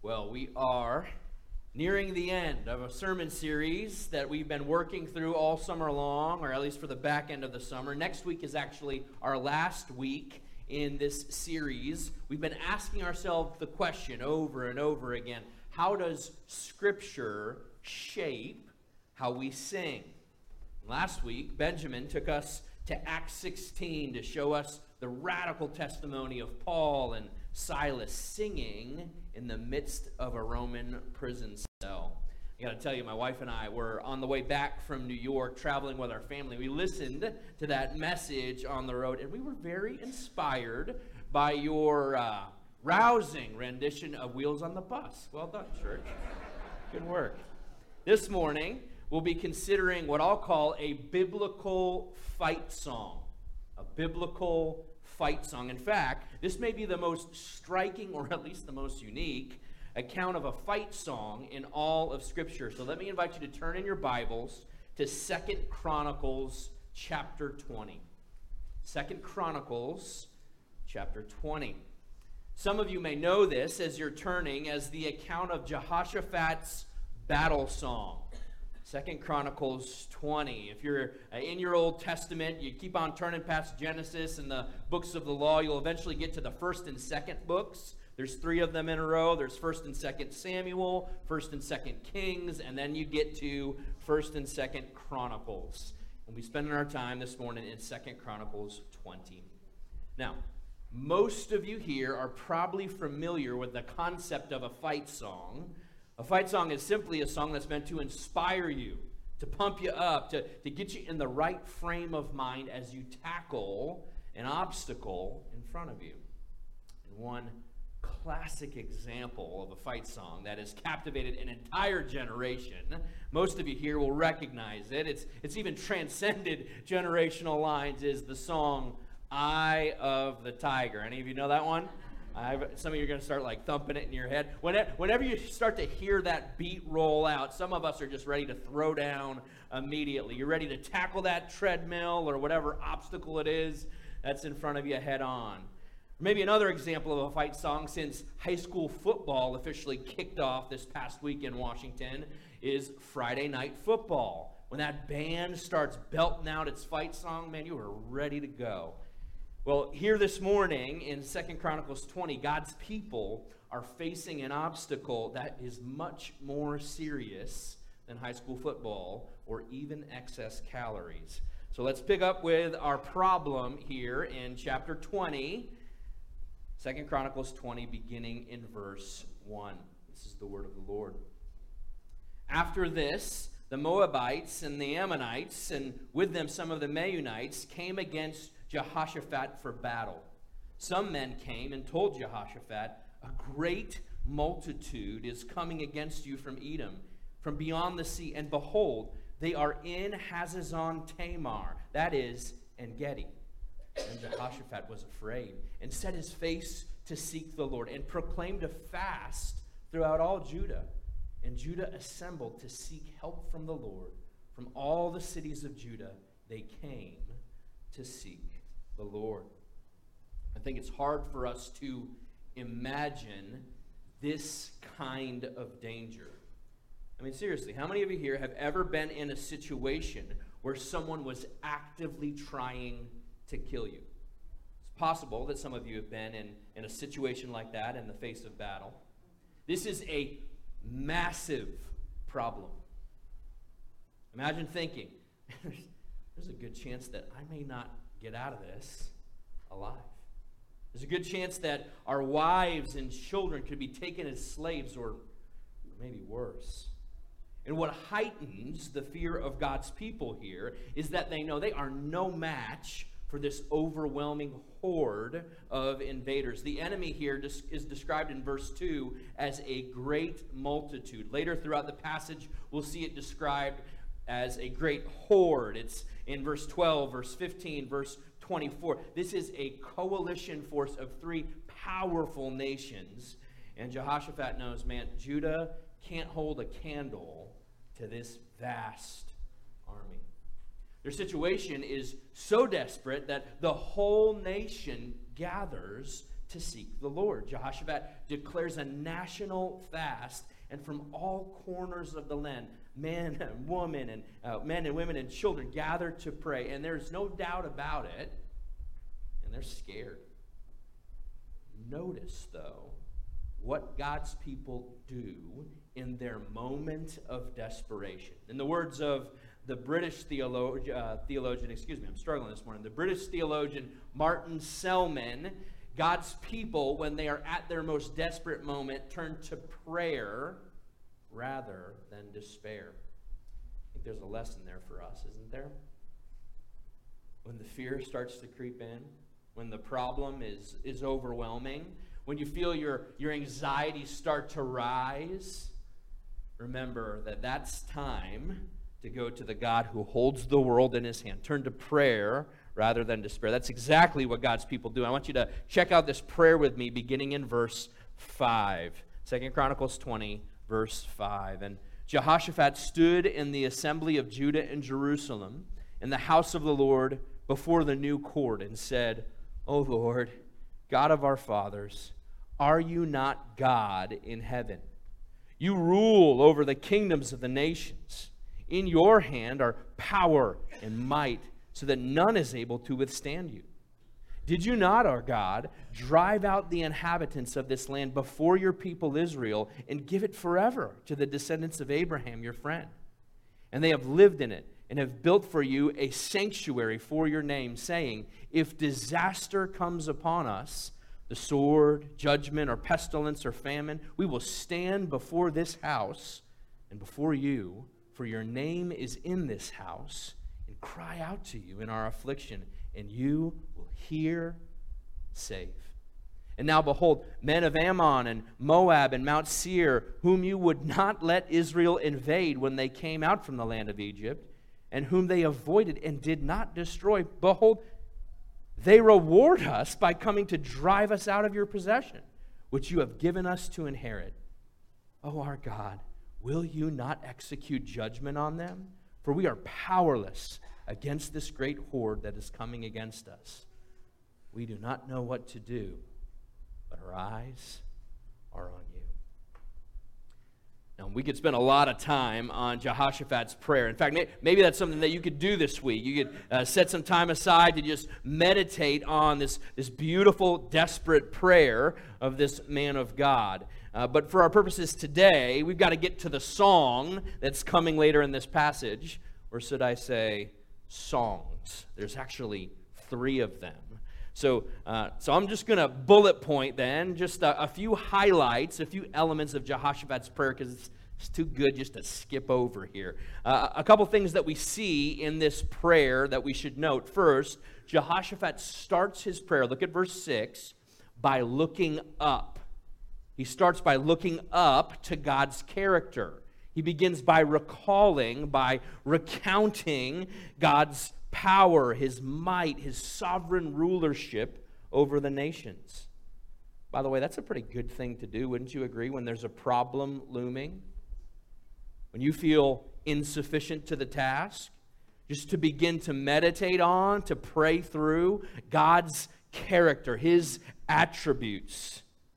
Well, we are nearing the end of a sermon series that we've been working through all summer long, or at least for the back end of the summer. Next week is actually our last week in this series. We've been asking ourselves the question over and over again, how does Scripture shape how we sing? Last week, Benjamin took us to Acts 16 to show us the radical testimony of Paul and Silas singing in the midst of a Roman prison cell. I got to tell you, my wife and I were on the way back from New York, traveling with our family. We listened to that message on the road, and we were very inspired by your rousing rendition of Wheels on the Bus. Well done, church. Good work. This morning, we'll be considering what I'll call a biblical fight song. A biblical fight song. In fact, this may be the most striking, or at least the most unique, account of a fight song in all of Scripture. So let me invite you to turn in your Bibles to 2 Chronicles chapter 20. 2 Chronicles chapter 20. Some of you may know this as you're turning as the account of Jehoshaphat's battle song. 2 Chronicles 20. If you're in your Old Testament, you keep on turning past Genesis and the books of the law, you'll eventually get to the 1st and 2nd books. There's 3 of them in a row. There's 1st and 2nd Samuel, 1st and 2nd Kings, and then you get to 1st and 2nd Chronicles. We'll be spending our time this morning in 2 Chronicles 20. Now, most of you here are probably familiar with the concept of a fight song. A fight song is simply a song that's meant to inspire you, to pump you up, to get you in the right frame of mind as you tackle an obstacle in front of you. And one classic example of a fight song that has captivated an entire generation, most of you here will recognize it, it's even transcended generational lines, is the song Eye of the Tiger. Any of you know that one? Some of you are going to start like thumping it in your head. Whenever you start to hear that beat roll out, some of us are just ready to throw down immediately. You're ready to tackle that treadmill or whatever obstacle it is that's in front of you head on. Maybe another example of a fight song, since high school football officially kicked off this past week in Washington, is Friday Night Football. When that band starts belting out its fight song, man, you are ready to go. Well, here this morning in 2 Chronicles 20, God's people are facing an obstacle that is much more serious than high school football or even excess calories. So let's pick up with our problem here in chapter 20, 2 Chronicles 20, beginning in verse 1. This is the word of the Lord. After this, the Moabites and the Ammonites, and with them some of the Meunites, came against Jehoshaphat for battle. Some men came and told Jehoshaphat, "A great multitude is coming against you from Edom, from beyond the sea, and behold, they are in Hazazon Tamar," that is, En-Gedi. And Jehoshaphat was afraid, and set his face to seek the Lord, and proclaimed a fast throughout all Judah. And Judah assembled to seek help from the Lord. From all the cities of Judah they came to seek the Lord. I think it's hard for us to imagine this kind of danger. I mean, seriously, how many of you here have ever been in a situation where someone was actively trying to kill you? It's possible that some of you have been in a situation like that in the face of battle. This is a massive problem. Imagine thinking, there's a good chance that I may not get out of this alive. There's a good chance that our wives and children could be taken as slaves, or maybe worse. And what heightens the fear of God's people here is that they know they are no match for this overwhelming horde of invaders. The enemy here is described in verse 2 as a great multitude. Later throughout the passage, we'll see it described as a great horde. It's in verse 12, verse 15, verse 24. This is a coalition force of 3 powerful nations. And Jehoshaphat knows, man, Judah can't hold a candle to this vast army. Their situation is so desperate that the whole nation gathers to seek the Lord. Jehoshaphat declares a national fast, and from all corners of the land, men and women and children gather to pray, and there's no doubt about it, and they're scared. Notice, though, what God's people do in their moment of desperation. In the words of the British theologian, I'm struggling this morning, the British theologian Martin Selman, God's people, when they are at their most desperate moment, turn to prayer rather than despair. I think there's a lesson there for us, isn't there? When the fear starts to creep in, when the problem is overwhelming, when you feel your anxiety start to rise, remember that that's time to go to the God who holds the world in his hand. Turn to prayer rather than despair. That's exactly what God's people do. I want you to check out this prayer with me beginning in verse 5. 2 Chronicles 20, verse 5. And Jehoshaphat stood in the assembly of Judah and Jerusalem in the house of the Lord before the new court and said, O Lord, God of our fathers, are you not God in heaven? You rule over the kingdoms of the nations. In your hand are power and might, so that none is able to withstand you. Did you not, our God, drive out the inhabitants of this land before your people Israel and give it forever to the descendants of Abraham, your friend? And they have lived in it and have built for you a sanctuary for your name, saying, if disaster comes upon us, the sword, judgment, or pestilence, or famine, we will stand before this house and before you, for your name is in this house, and cry out to you in our affliction, and you will hear, save. And now behold, men of Ammon and Moab and Mount Seir, whom you would not let Israel invade when they came out from the land of Egypt, and whom they avoided and did not destroy, behold, they reward us by coming to drive us out of your possession, which you have given us to inherit. O our God, will you not execute judgment on them? For we are powerless against this great horde that is coming against us. We do not know what to do, but our eyes are on you. Now, we could spend a lot of time on Jehoshaphat's prayer. In fact, maybe that's something that you could do this week. You could set some time aside to just meditate on this beautiful, desperate prayer of this man of God. But for our purposes today, we've got to get to the song that's coming later in this passage. Or should I say, songs. There's actually 3 of them. So I'm just going to bullet point then just a few highlights, a few elements of Jehoshaphat's prayer, because it's too good just to skip over here. A couple things that we see in this prayer that we should note. First, Jehoshaphat starts his prayer, look at verse 6, by looking up. He starts by looking up to God's character. He begins by recalling, by recounting God's power, his might, his sovereign rulership over the nations. By the way, that's a pretty good thing to do, wouldn't you agree, when there's a problem looming? When you feel insufficient to the task, just to begin to meditate on, to pray through God's character, his attributes.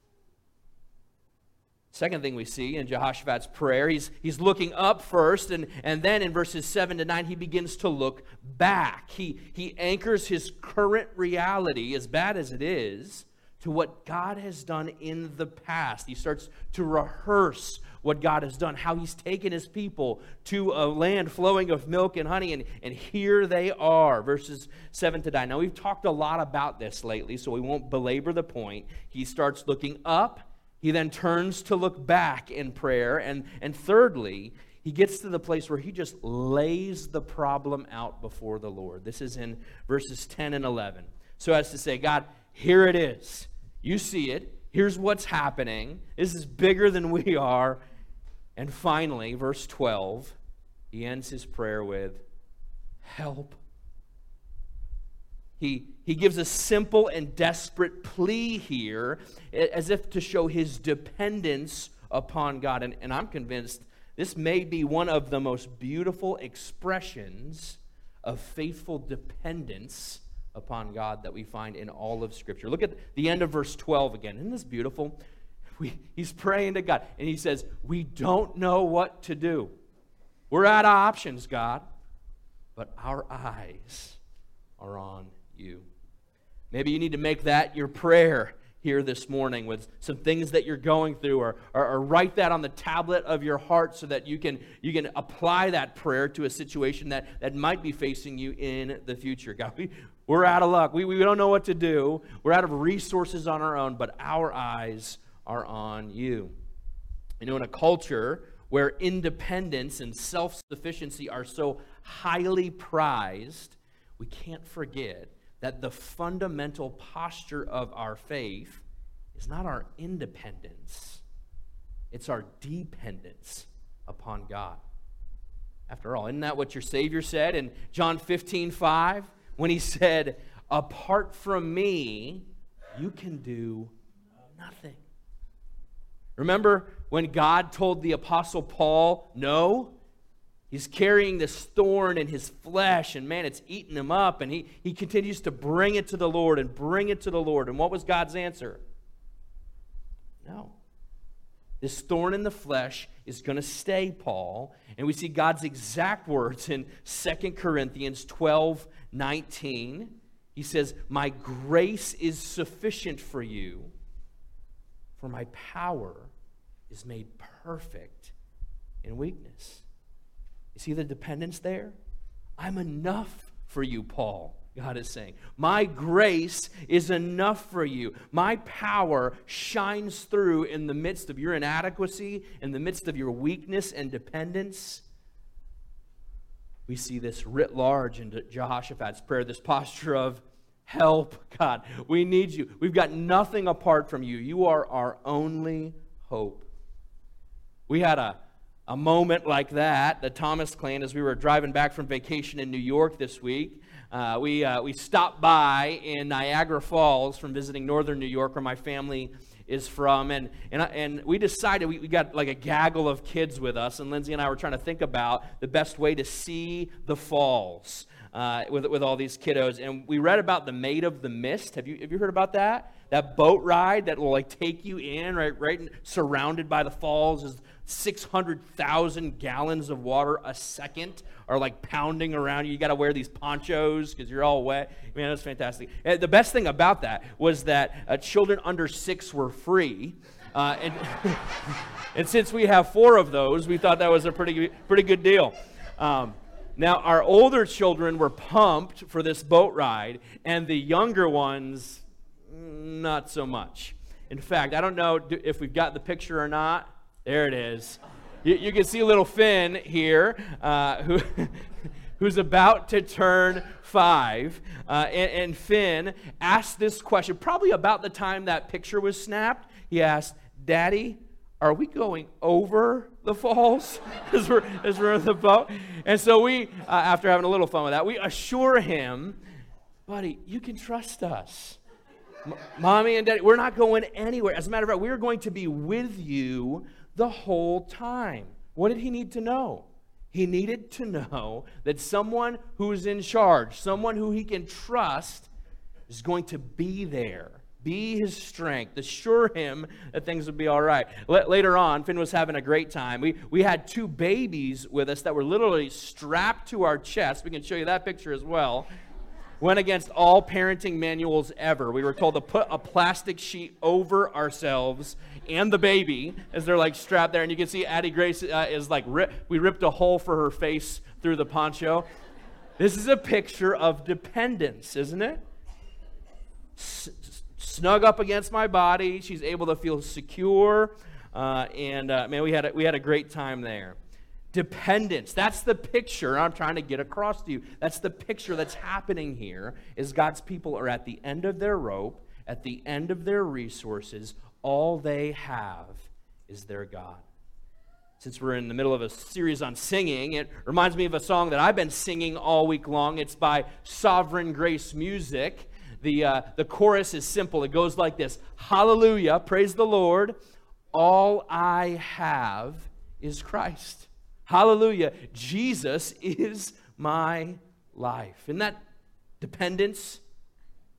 Second thing we see in Jehoshaphat's prayer, he's looking up first, and then in verses 7 to 9, he begins to look back. He anchors his current reality, as bad as it is, to what God has done in the past. He starts to rehearse what God has done, how he's taken his people to a land flowing of milk and honey, and here they are, verses 7 to 9. Now, we've talked a lot about this lately, so we won't belabor the point. He starts looking up. He then turns to look back in prayer. And thirdly, he gets to the place where he just lays the problem out before the Lord. This is in verses 10 and 11. So as to say, God, here it is. You see it. Here's what's happening. This is bigger than we are. And finally, verse 12, he ends his prayer with, help. He gives a simple and desperate plea here, as if to show his dependence upon God. And I'm convinced this may be one of the most beautiful expressions of faithful dependence upon God that we find in all of Scripture. Look at the end of verse 12 again. Isn't this beautiful? He's praying to God, and he says, we don't know what to do. We're out of options, God, but our eyes are on you. Maybe you need to make that your prayer here this morning with some things that you're going through, or write that on the tablet of your heart so that you can apply that prayer to a situation that might be facing you in the future. God, we're out of luck. We don't know what to do. We're out of resources on our own, but our eyes are on you. You know, in a culture where independence and self-sufficiency are so highly prized, we can't forget that the fundamental posture of our faith is not our independence, it's our dependence upon God. After all, isn't that what your Savior said in John 15:5 when he said, apart from me, you can do nothing? Remember when God told the Apostle Paul, no? He's carrying this thorn in his flesh, and man, it's eating him up, and he continues to bring it to the Lord and bring it to the Lord. And what was God's answer? No. This thorn in the flesh is going to stay, Paul. And we see God's exact words in 2 Corinthians 12:19. He says, my grace is sufficient for you, for my power is made perfect in weakness. You see the dependence there? I'm enough for you, Paul, God is saying. My grace is enough for you. My power shines through in the midst of your inadequacy, in the midst of your weakness and dependence. We see this writ large in Jehoshaphat's prayer, this posture of, help, God. We need you. We've got nothing apart from you. You are our only hope. We had a moment like that, the Thomas clan, as we were driving back from vacation in New York this week. We stopped by in Niagara Falls from visiting northern New York, where my family is from, and we decided we got like a gaggle of kids with us, and Lindsay and I were trying to think about the best way to see the falls with all these kiddos, and we read about the Maid of the Mist. Have you heard about that? That boat ride that will like take you in, right surrounded by the falls, is 600,000 gallons of water a second are like pounding around you. You got to wear these ponchos because you're all wet. Man, that's fantastic. And the best thing about that was that children under 6 were free. And since we have 4 of those, we thought that was a pretty good deal. Now, our older children were pumped for this boat ride, and the younger ones, not so much. In fact, I don't know if we've got the picture or not. There it is. You can see little Finn here, who's about to turn 5. And Finn asked this question, probably about the time that picture was snapped. He asked, Daddy, are we going over the falls as we're in the boat? And so we, after having a little fun with that, we assure him, buddy, you can trust us. Mommy and Daddy, we're not going anywhere. As a matter of fact, we're going to be with you the whole time. What did he need to know? He needed to know that someone who's in charge, someone who he can trust, is going to be there, be his strength, assure him that things would be all right. Later on, Finn was having a great time. We had 2 babies with us that were literally strapped to our chest. We can show you that picture as well. Went against all parenting manuals ever. We were told to put a plastic sheet over ourselves and the baby as they're like strapped there. And you can see Addie Grace is like, we ripped a hole for her face through the poncho. This is a picture of dependence, isn't it? Snug up against my body. She's able to feel secure. Man, we had a great time there. Dependence. That's the picture I'm trying to get across to you. That's the picture that's happening here, is God's people are at the end of their rope, at the end of their resources. All they have is their God. Since we're in the middle of a series on singing, it reminds me of a song that I've been singing all week long. It's by Sovereign Grace Music. The chorus is simple. It goes like this: Hallelujah, praise the Lord, all I have is Christ. Hallelujah, Jesus is my life. Isn't that dependence?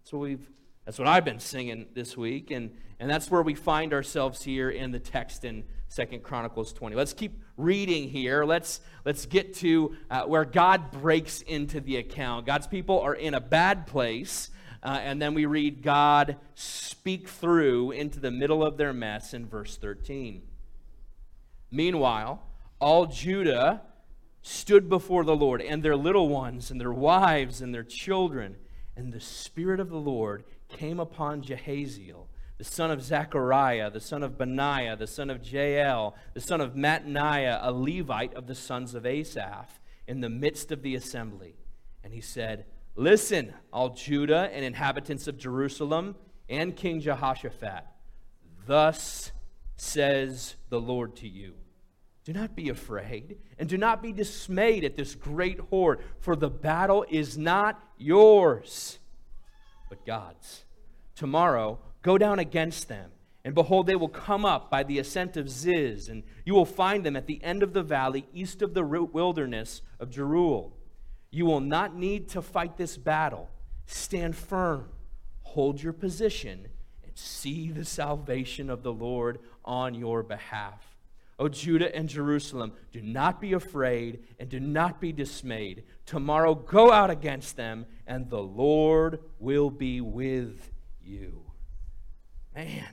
That's what I've been singing this week, and that's where we find ourselves here in the text in 2 Chronicles 20. Let's keep reading here. Let's get to where God breaks into the account. God's people are in a bad place, and then we read God speak through into the middle of their mess in verse 13. Meanwhile, all Judah stood before the Lord, and their little ones, and their wives, and their children, and the Spirit of the Lord came upon Jehaziel, the son of Zechariah, the son of Benaiah, the son of Jael, the son of Mattaniah, a Levite of the sons of Asaph, in the midst of the assembly. And he said, "Listen, all Judah and inhabitants of Jerusalem, and King Jehoshaphat, thus says the Lord to you, do not be afraid, and do not be dismayed at this great horde, for the battle is not yours, but God's. Tomorrow, go down against them, and behold, they will come up by the ascent of Ziz, and you will find them at the end of the valley, east of the wilderness of Jeruel. You will not need to fight this battle. Stand firm, hold your position, and see the salvation of the Lord on your behalf. O Judah and Jerusalem, do not be afraid and do not be dismayed. Tomorrow go out against them, and the Lord will be with you." Man,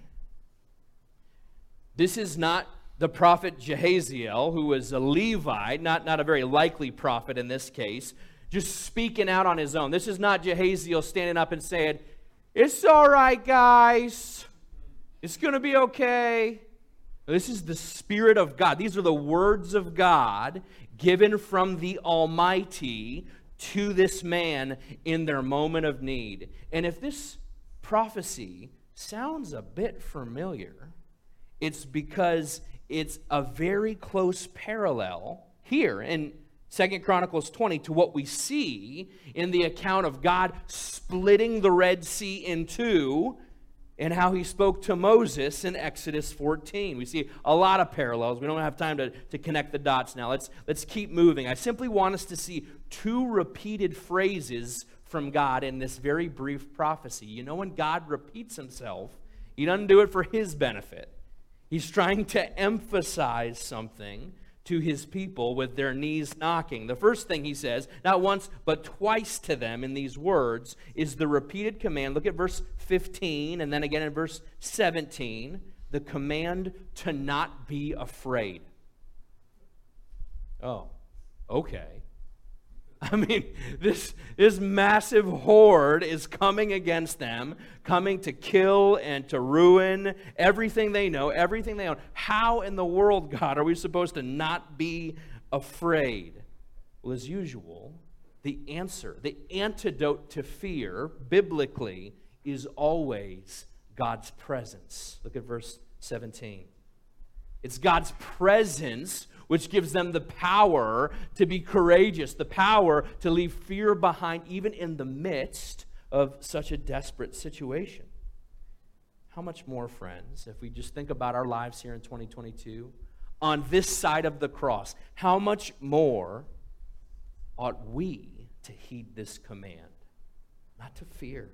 this is not the prophet Jehaziel, who was a Levite, not a very likely prophet in this case, just speaking out on his own. This is not Jehaziel standing up and saying, "It's all right, guys. It's going to be okay." This is the Spirit of God. These are the words of God given from the Almighty to this man in their moment of need. And if this prophecy sounds a bit familiar, it's because it's a very close parallel here in 2 Chronicles 20 to what we see in the account of God splitting the Red Sea in two, and how he spoke to Moses in Exodus 14. We see a lot of parallels. We don't have time to connect the dots now. Let's keep moving. I simply want us to see two repeated phrases from God in this very brief prophecy. You know, when God repeats himself, he doesn't do it for his benefit. He's trying to emphasize something to his people with their knees knocking. The first thing he says, not once but twice to them in these words, is the repeated command. Look at verse 15 and then again in verse 17, the command to not be afraid. Oh, okay. I mean, this massive horde is coming against them, coming to kill and to ruin everything they know, everything they own. How in the world, God, are we supposed to not be afraid? Well, as usual, the answer, the antidote to fear, biblically, is always God's presence. Look at verse 17. It's God's presence which gives them the power to be courageous, the power to leave fear behind even in the midst of such a desperate situation. How much more, friends, if we just think about our lives here in 2022, on this side of the cross, how much more ought we to heed this command? Not to fear.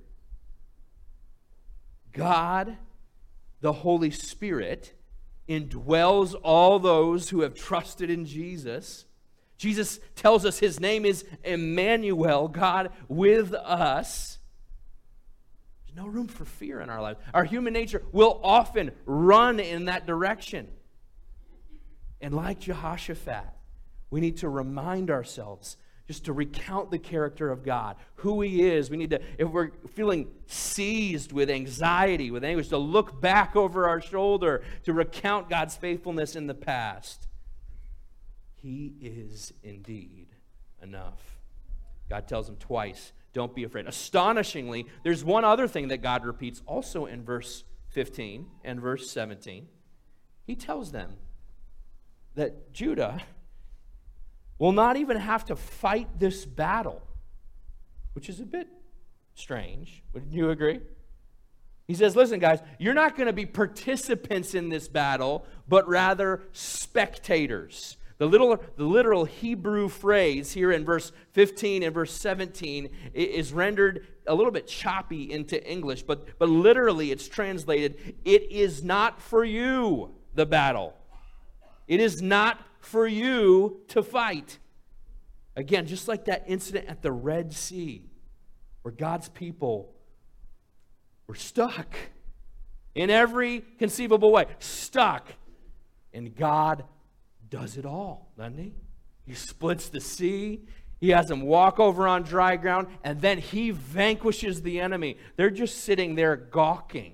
God, the Holy Spirit, indwells all those who have trusted in Jesus. Jesus tells us his name is Emmanuel, God with us. There's no room for fear in our lives. Our human nature will often run in that direction. And like Jehoshaphat, we need to remind ourselves just to recount the character of God, who he is. We need to, if we're feeling seized with anxiety, with anguish, to look back over our shoulder to recount God's faithfulness in the past. He is indeed enough. God tells him twice, don't be afraid. Astonishingly, there's one other thing that God repeats also in verse 15 and verse 17. He tells them that Judah will not even have to fight this battle, which is a bit strange. Wouldn't you agree? He says, listen, guys, you're not going to be participants in this battle, but rather spectators. The literal Hebrew phrase here in verse 15 and verse 17 is rendered a little bit choppy into English, but literally it's translated, "It is not for you, the battle. It is not for you to fight." Again, just like that incident at the Red Sea, where God's people were stuck in every conceivable way. Stuck. And God does it all, doesn't he? He splits the sea. He has them walk over on dry ground, and then he vanquishes the enemy. They're just sitting there gawking.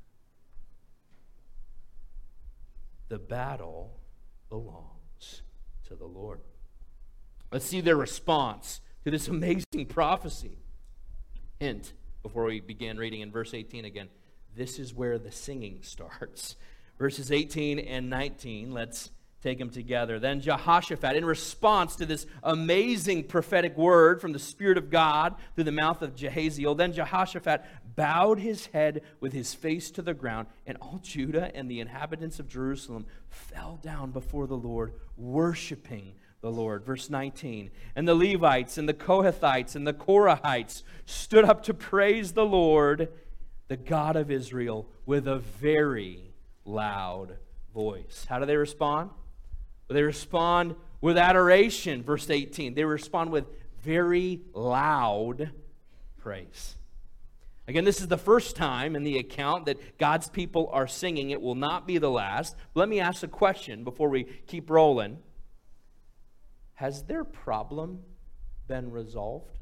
The battle belongs to the Lord. Let's see their response to this amazing prophecy. Hint, before we begin reading in verse 18 again, this is where the singing starts. Verses 18 and 19, let's take them together. Then Jehoshaphat, in response to this amazing prophetic word from the Spirit of God through the mouth of Jehaziel, then Jehoshaphat bowed his head with his face to the ground, and all Judah and the inhabitants of Jerusalem fell down before the Lord, worshiping the Lord. Verse 19, and the Levites and the Kohathites and the Korahites stood up to praise the Lord, the God of Israel, with a very loud voice. How do they respond? Well, they respond with adoration, verse 18. They respond with very loud praise. Again, this is the first time in the account that God's people are singing. It will not be the last. Let me ask a question before we keep rolling. Has their problem been resolved?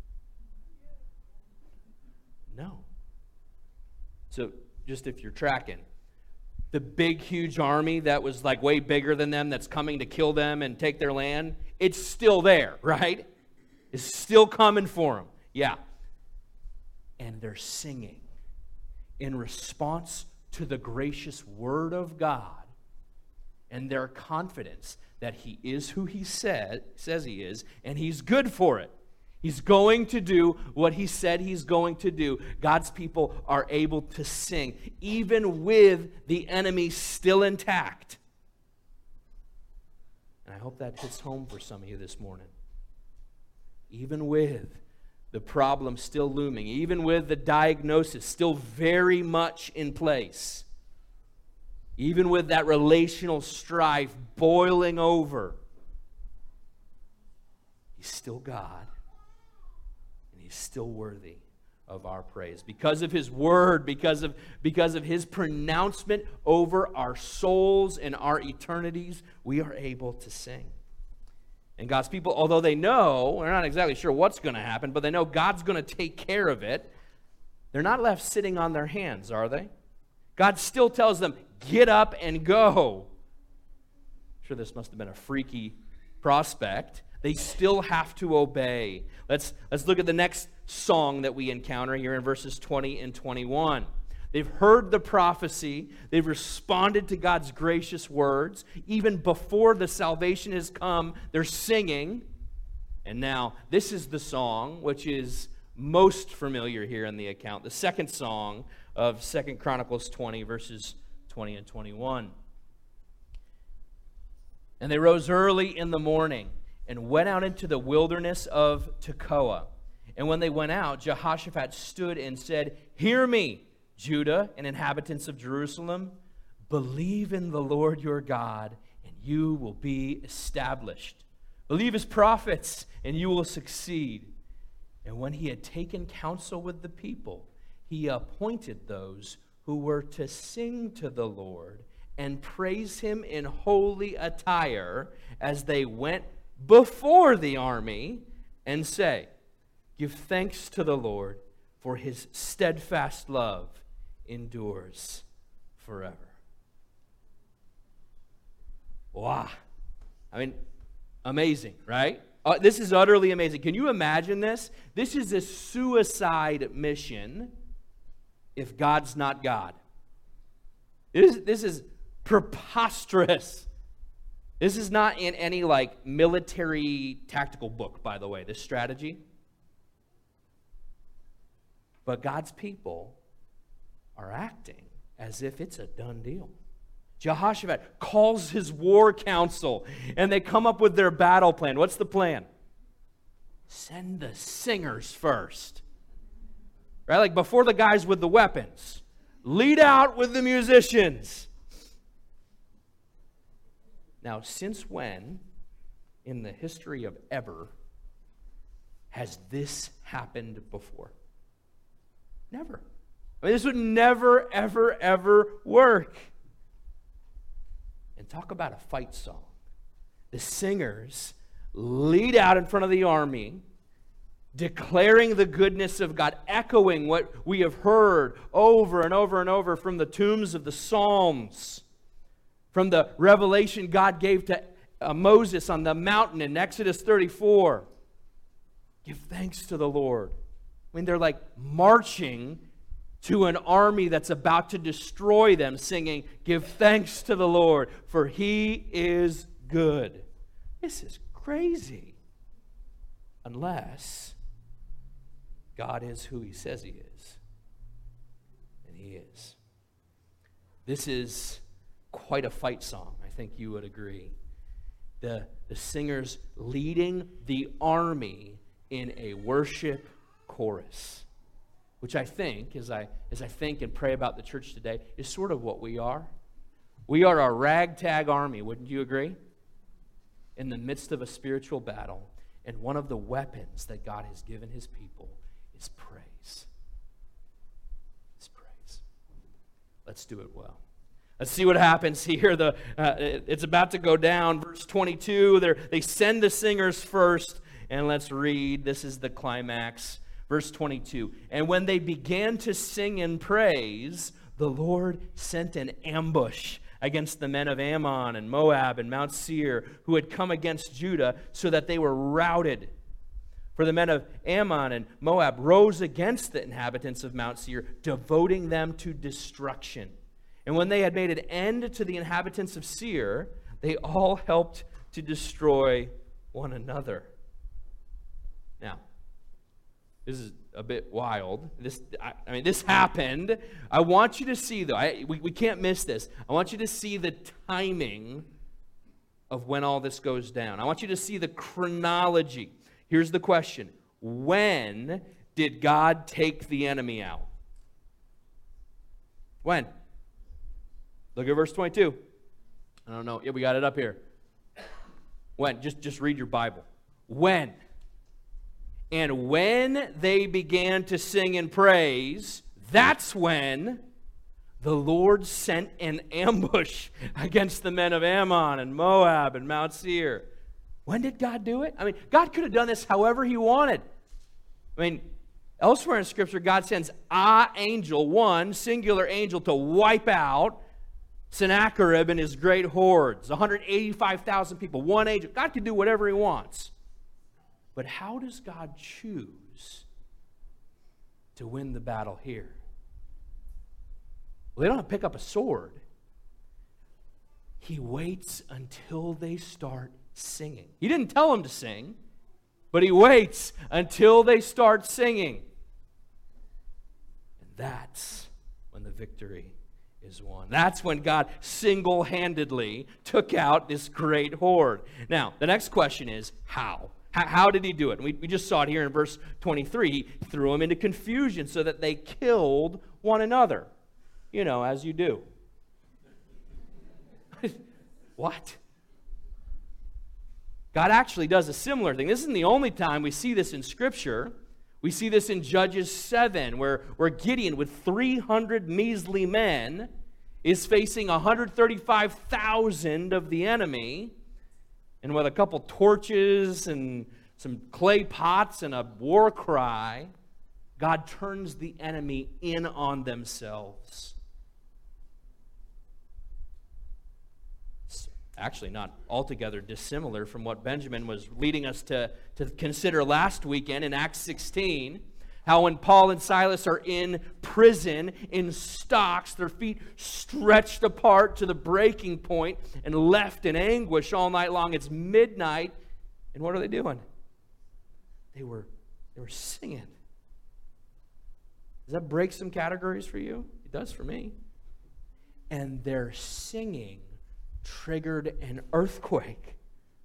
No. So, just if you're tracking, the big, huge army that was like way bigger than them that's coming to kill them and take their land, it's still there, right? It's still coming for them. Yeah. And they're singing in response to the gracious word of God and their confidence that he is who he says he is, and he's good for it. He's going to do what he said he's going to do. God's people are able to sing, even with the enemy still intact. And I hope that hits home for some of you this morning. Even with the problem still looming, even with the diagnosis still very much in place, even with that relational strife boiling over, he's still God. Still worthy of our praise because of his word, because of his pronouncement over our souls and our eternities. We are able to sing. And God's people, although they know, they're not exactly sure what's going to happen, but they know God's going to take care of it, they're not left sitting on their hands, are they? God still tells them, get up and go. I'm sure this must have been a freaky prospect. They still have to obey. Let's look at the next song that we encounter here in verses 20 and 21. They've heard the prophecy. They've responded to God's gracious words. Even before the salvation has come, they're singing. And now, this is the song which is most familiar here in the account. The second song of 2 Chronicles 20, verses 20 and 21. And they rose early in the morning and went out into the wilderness of Tekoa. And when they went out, Jehoshaphat stood and said, "Hear me, Judah and inhabitants of Jerusalem. Believe in the Lord your God, and you will be established. Believe his prophets, and you will succeed." And when he had taken counsel with the people, he appointed those who were to sing to the Lord and praise him in holy attire as they went before the army and say, "Give thanks to the Lord, for his steadfast love endures forever." Wow. I mean, amazing, right? This is utterly amazing. Can you imagine this? This is a suicide mission if God's not God. This is preposterous. This is not in any like military tactical book, by the way, this strategy. But God's people are acting as if it's a done deal. Jehoshaphat calls his war council, and they come up with their battle plan. What's the plan? Send the singers first. Right? Like before the guys with the weapons. Lead out with the musicians. Now, since when in the history of ever has this happened before? Never. I mean, this would never, ever, ever work. And talk about a fight song. The singers lead out in front of the army, declaring the goodness of God, echoing what we have heard over and over and over from the tombs of the Psalms, from the revelation God gave to Moses on the mountain in Exodus 34. Give thanks to the Lord. I mean, they're like marching to an army that's about to destroy them, singing, give thanks to the Lord, for He is good. This is crazy. Unless God is who He says He is. And He is. This is quite a fight song, I think you would agree. The singers leading the army in a worship chorus, which I think, as I think and pray about the church today, is sort of what we are. We are a ragtag army, wouldn't you agree? In the midst of a spiritual battle, and one of the weapons that God has given His people is praise. It's praise. Let's do it well. Let's see what happens here. It's about to go down. Verse 22, they send the singers first, and let's read. This is the climax. Verse 22, and when they began to sing in praise, the Lord sent an ambush against the men of Ammon and Moab and Mount Seir, who had come against Judah, so that they were routed. For the men of Ammon and Moab rose against the inhabitants of Mount Seir, devoting them to destruction. And when they had made an end to the inhabitants of Seir, they all helped to destroy one another. Now, this is a bit wild. This happened. I want you to see, though, we can't miss this. I want you to see the timing of when all this goes down. I want you to see the chronology. Here's the question. When did God take the enemy out? When? Look at verse 22. I don't know. Yeah, we got it up here. When? Just read your Bible. When? And when they began to sing and praise, that's when the Lord sent an ambush against the men of Ammon and Moab and Mount Seir. When did God do it? I mean, God could have done this however He wanted. I mean, elsewhere in Scripture, God sends an angel, one singular angel, to wipe out Sennacherib and his great hordes, 185,000 people, one angel. God could do whatever He wants. But how does God choose to win the battle here? Well, they don't have to pick up a sword. He waits until they start singing. He didn't tell them to sing, but He waits until they start singing. And that's when the victory is won. That's when God single-handedly took out this great horde. Now, the next question is, how? How did He do it? And we just saw it here in verse 23. He threw them into confusion so that they killed one another. You know, as you do. What? God actually does a similar thing. This isn't the only time we see this in Scripture. We see this in Judges 7, where Gideon, with 300 measly men, is facing 135,000 of the enemy. And with a couple torches and some clay pots and a war cry, God turns the enemy in on themselves. It's actually not altogether dissimilar from what Benjamin was leading us to consider last weekend in Acts 16. How when Paul and Silas are in prison, in stocks, their feet stretched apart to the breaking point and left in anguish all night long. It's midnight, and what are they doing? They were singing. Does that break some categories for you? It does for me. and their singing triggered an earthquake.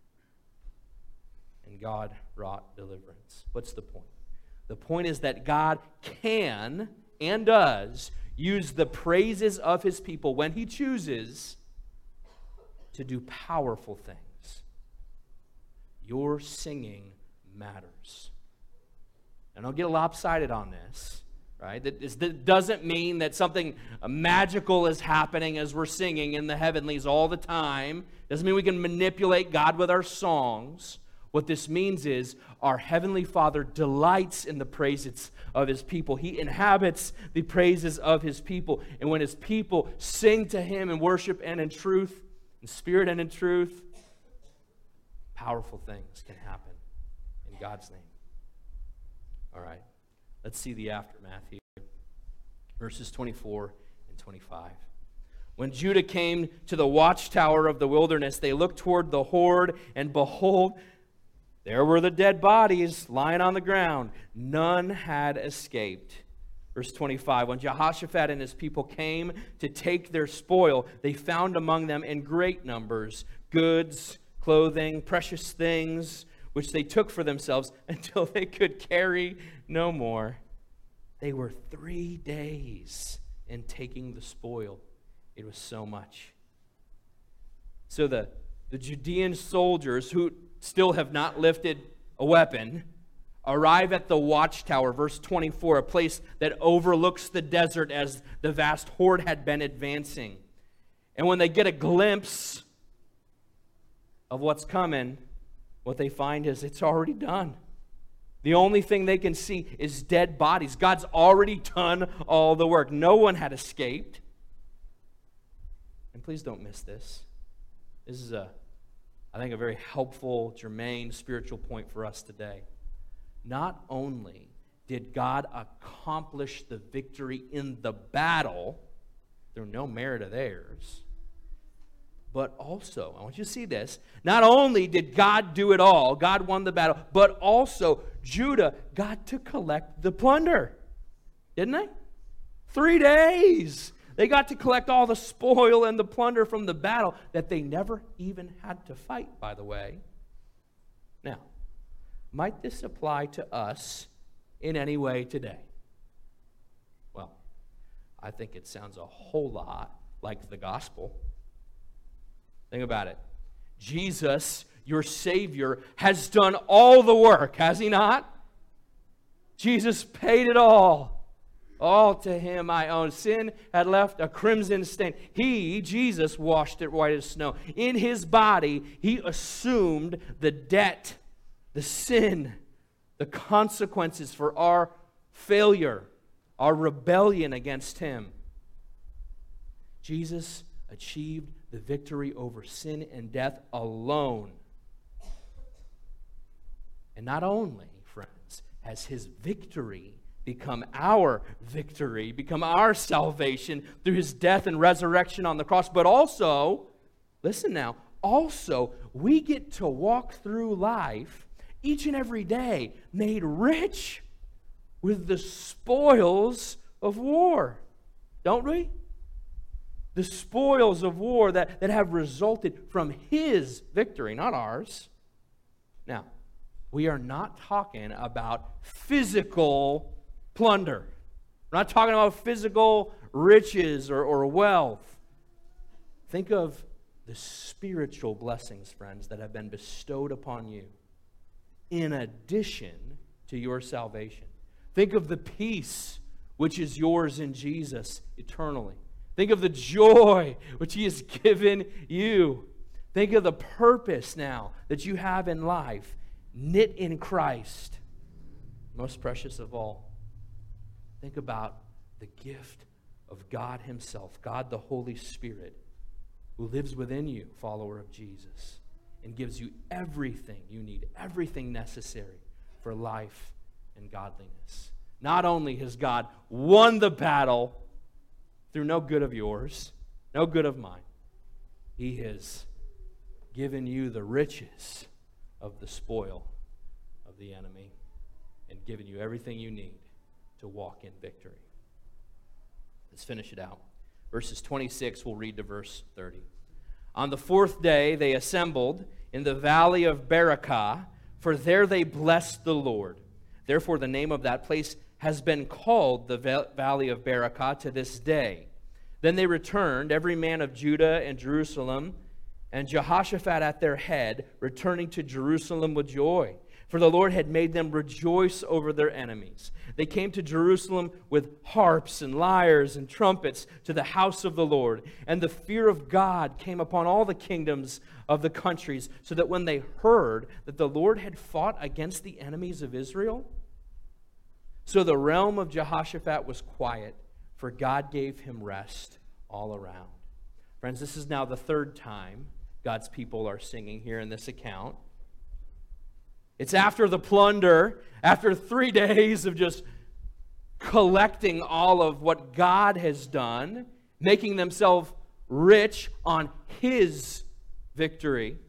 And God wrought deliverance. What's the point? The point is that God can and does use the praises of his people when he chooses to do powerful things. Your singing matters. And don't get lopsided on this, right? That doesn't mean that something magical is happening as we're singing in the heavenlies all the time. Doesn't mean we can manipulate God with our songs. What this means is our Heavenly Father delights in the praises of his people. He inhabits the praises of his people. And when his people sing to him in worship and in truth, in spirit and in truth, powerful things can happen in God's name. All right, let's see the aftermath here. Verses 24 and 25. When Judah came to the watchtower of the wilderness, they looked toward the horde, and behold, there were the dead bodies lying on the ground. None had escaped. Verse 25, when Jehoshaphat and his people came to take their spoil, they found among them in great numbers goods, clothing, precious things, which they took for themselves until they could carry no more. They were 3 days in taking the spoil. It was so much. So the Judean soldiers, who still have not lifted a weapon, arrive at the watchtower, verse 24, a place that overlooks the desert as the vast horde had been advancing. And when they get a glimpse of what's coming, what they find is it's already done. The only thing they can see is dead bodies. God's already done all the work. No one had escaped. And please don't miss this. This is I think, a very helpful, germane, spiritual point for us today. Not only did God accomplish the victory in the battle through no merit of theirs, but also, I want you to see this, not only did God do it all, God won the battle, but also Judah got to collect the plunder. Didn't they? 3 days. They got to collect all the spoil and the plunder from the battle that they never even had to fight, by the way. Now, might this apply to us in any way today? Well, I think it sounds a whole lot like the gospel. Think about it. Jesus, your Savior, has done all the work, has he not? Jesus paid it all. All to him I own. Sin had left a crimson stain. He, Jesus, washed it white as snow. In his body, he assumed the debt, the sin, the consequences for our failure, our rebellion against him. Jesus achieved the victory over sin and death alone. And not only, friends, has his victory become our victory, become our salvation through his death and resurrection on the cross. But also, listen now, also we get to walk through life each and every day made rich with the spoils of war. Don't we? The spoils of war that have resulted from his victory, not ours. Now, we are not talking about physical plunder. We're not talking about physical riches or wealth. Think of the spiritual blessings, friends, that have been bestowed upon you in addition to your salvation. Think of the peace which is yours in Jesus eternally. Think of the joy which he has given you. Think of the purpose now that you have in life, knit in Christ, most precious of all. Think about the gift of God himself, God the Holy Spirit, who lives within you, follower of Jesus, and gives you everything you need, everything necessary for life and godliness. Not only has God won the battle through no good of yours, no good of mine, he has given you the riches of the spoil of the enemy and given you everything you need to walk in victory. Let's finish it out. Verses 26, we'll read to verse 30. On the fourth day they assembled in the valley of Berakah, for there they blessed the Lord. Therefore the name of that place has been called the valley of Berakah to this day. Then they returned, every man of Judah and Jerusalem, and Jehoshaphat at their head, returning to Jerusalem with joy. For the Lord had made them rejoice over their enemies. They came to Jerusalem with harps and lyres and trumpets to the house of the Lord. And the fear of God came upon all the kingdoms of the countries, so that when they heard that the Lord had fought against the enemies of Israel, so the realm of Jehoshaphat was quiet, for God gave him rest all around. Friends, this is now the third time God's people are singing here in this account. It's after the plunder, after 3 days of just collecting all of what God has done, making themselves rich on His victory.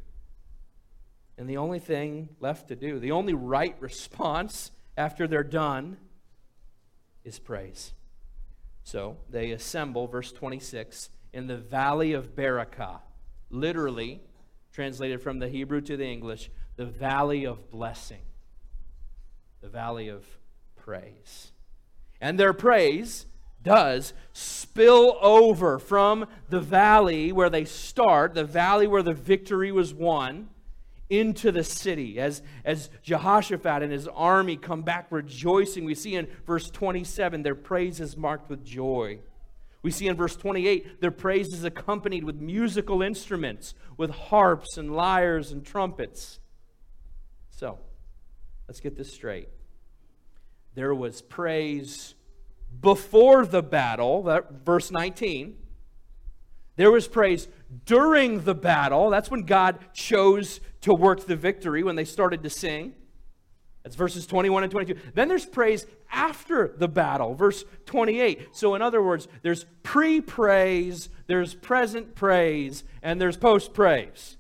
And the only thing left to do, the only right response after they're done, is praise. So they assemble, verse 26, in the valley of Berakah, literally translated from the Hebrew to the English, the valley of blessing, the valley of praise. And their praise does spill over from the valley where they start, the valley where the victory was won, into the city. As Jehoshaphat and his army come back rejoicing, we see in verse 27, their praise is marked with joy. We see in verse 28, their praise is accompanied with musical instruments, with harps and lyres and trumpets. So, let's get this straight. There was praise before the battle, verse 19. There was praise during the battle. That's when God chose to work the victory, when they started to sing. That's verses 21 and 22. Then there's praise after the battle, verse 28. So in other words, there's pre-praise, there's present praise, and there's post-praise.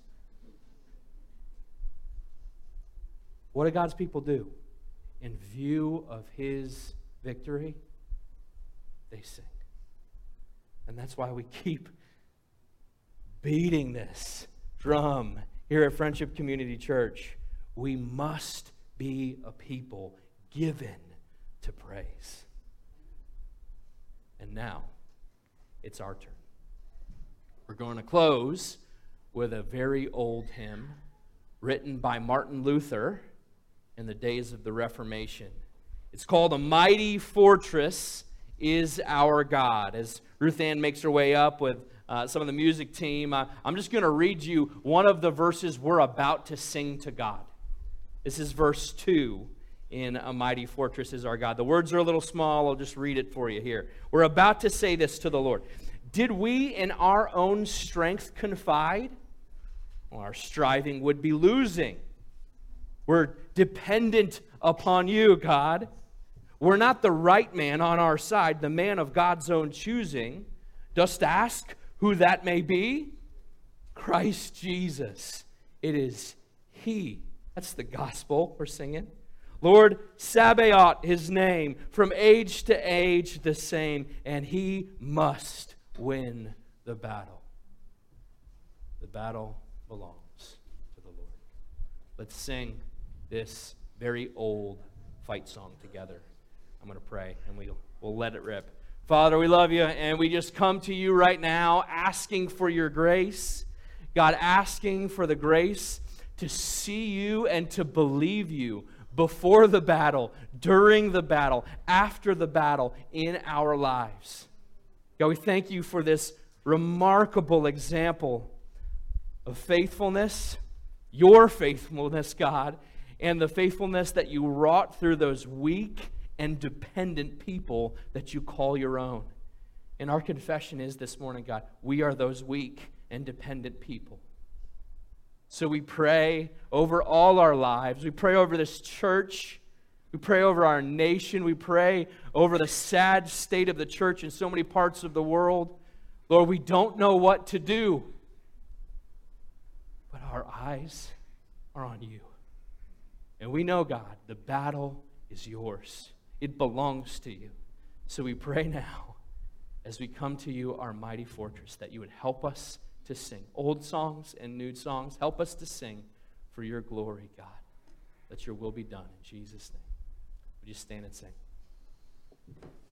What do God's people do? In view of His victory, they sing. And that's why we keep beating this drum here at Friendship Community Church. We must be a people given to praise. And now, it's our turn. We're going to close with a very old hymn written by Martin Luther in the days of the Reformation. It's called "A Mighty Fortress is Our God." As Ruth Ann makes her way up with some of the music team, I'm just going to read you one of the verses we're about to sing to God. This is verse 2 in "A Mighty Fortress is Our God." The words are a little small. I'll just read it for you here. We're about to say this to the Lord. Did we in our own strength confide? Well, our striving would be losing. We're dependent upon you, God. We're not the right man on our side, the man of God's own choosing. Dost ask who that may be? Christ Jesus. It is He. That's the gospel we're singing. Lord Sabaoth, His name, from age to age the same, and He must win the battle. The battle belongs to the Lord. Let's sing this very old fight song together. I'm going to pray, and we'll let it rip. Father, we love you, and we just come to you right now asking for your grace. God, asking for the grace to see you and to believe you before the battle, during the battle, after the battle, in our lives. God, we thank you for this remarkable example of faithfulness, your faithfulness, God, and the faithfulness that you wrought through those weak and dependent people that you call your own. And our confession is this morning, God, we are those weak and dependent people. So we pray over all our lives. We pray over this church. We pray over our nation. We pray over the sad state of the church in so many parts of the world. Lord, we don't know what to do, but our eyes are on you. And we know, God, the battle is yours. It belongs to you. So we pray now as we come to you, our mighty fortress, that you would help us to sing old songs and new songs. Help us to sing for your glory, God. Let your will be done in Jesus' name. Would you stand and sing?